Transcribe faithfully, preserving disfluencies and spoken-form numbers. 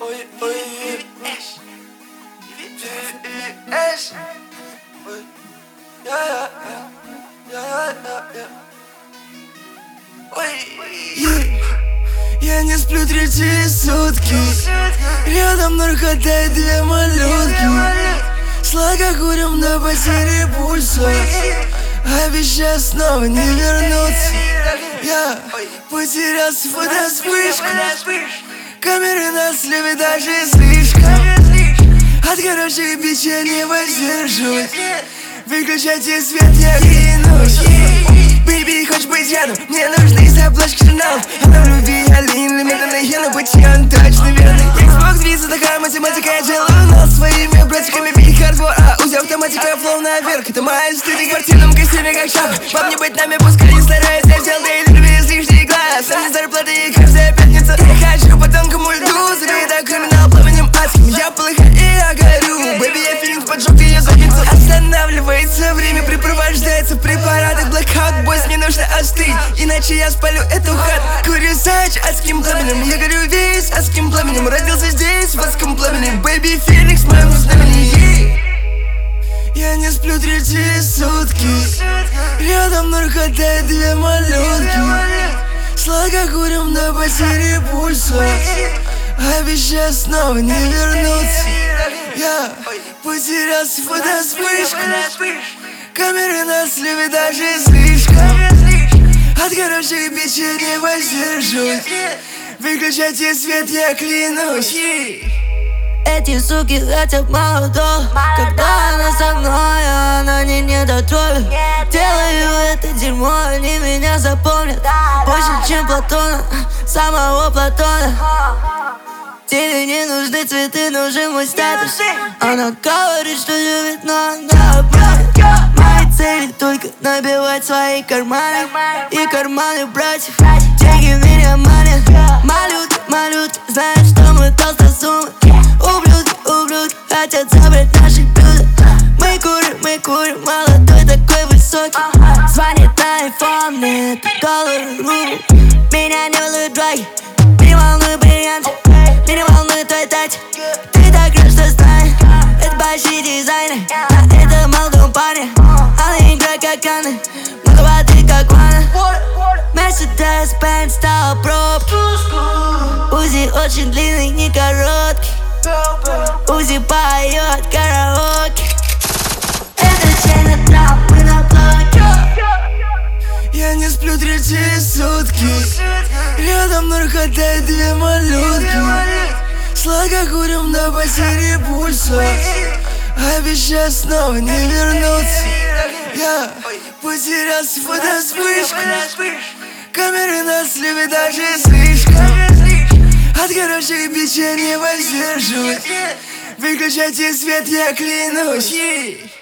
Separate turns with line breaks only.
Ой, ой, Эш. Ой, я, я, я, я, я. Ой, я не сплю третьи сутки. Рядом наркота и две малютки. Сладко курим до потери пульса. Обещаю снова не вернуться. Я потерялся в фотоспышку. Камеры нас любят даже слишком. От хороших бичей не воздерживаюсь. Выключайте свет, я клянусь. Бэйби, хочешь быть рядом? Мне нужны из обложки журналов. Она в любви, Алин, лимита на хену, пути он точно верный. Xbox, виза, такая математика, я делаю нас своими братиками. Бить хардвор, а узи автоматика, флоу наверх. Это моя студия в спортивном костюме, как шапка. Вам не быть нами, пускай не стараюсь. Я взял дейли, без лишних глаз. А мне зарплата и каждая пятница. Я хочу по тонкому льду, заведа криминал пламенем адским. Я полыхаю и я горю. Бэйби, я филинг поджег ее задницу. Останавливается время, припровождается в препаратах. Blackout, бойс, мне нужно остыть, иначе я спалю эту хату. Курю сач адским пламенем, я горю весь адским пламенем. Родился здесь в адском пламени. Бэйби, феникс в моем знамени. Я не сплю третьи сутки. Рядом наркота и две малютки. Сладко курим до потери пульса. Обещаю снова не вернуться. Я потерялся в фотоспышку. Камеры нас любят даже слишком. От хороших бичей не воздержусь. Выключайте свет, я клянусь.
Эти суки хотят молодого. Когда она со мной, она не недотроит. Делаю это дерьмо, они меня запомнят больше, чем Платона, самого Платона. Тебе не нужны цветы, нужен мой статус. Она говорит, что любит, но она обманет. Мои цели только набивать свои карманы и карманы братьев. Деньги меня манят. Малютки, малютки, знают, что мы толстосумы. Ублюдки, ублюдки, хотят забрать наши блюда. Мы курим, мы курим, молодой такой высокий. Звонит на айфон, мне это доллар, рубль. Меня не волнуют драги, не волнуют бриллианты. Меня волнует твой тач. Ты так рад, что знаешь. Это большие дизайны, а это молодой парень. Она играет как Анна, много воды как ванна. Мерседес, Бенц, стала пробки. Узи очень длинный, не короткий. Узи поет караоке. Это чайный трап, мы на блоке.
Я не сплю третьи сутки. Рядом наркота и две малютки. Сладко курим до потери пульса. Обещаю снова не вернуться. Я потерялся в фотоспышку. Камеры нас любят даже слишком. От хороших бичей не воздержусь. Выключайте свет, я клянусь.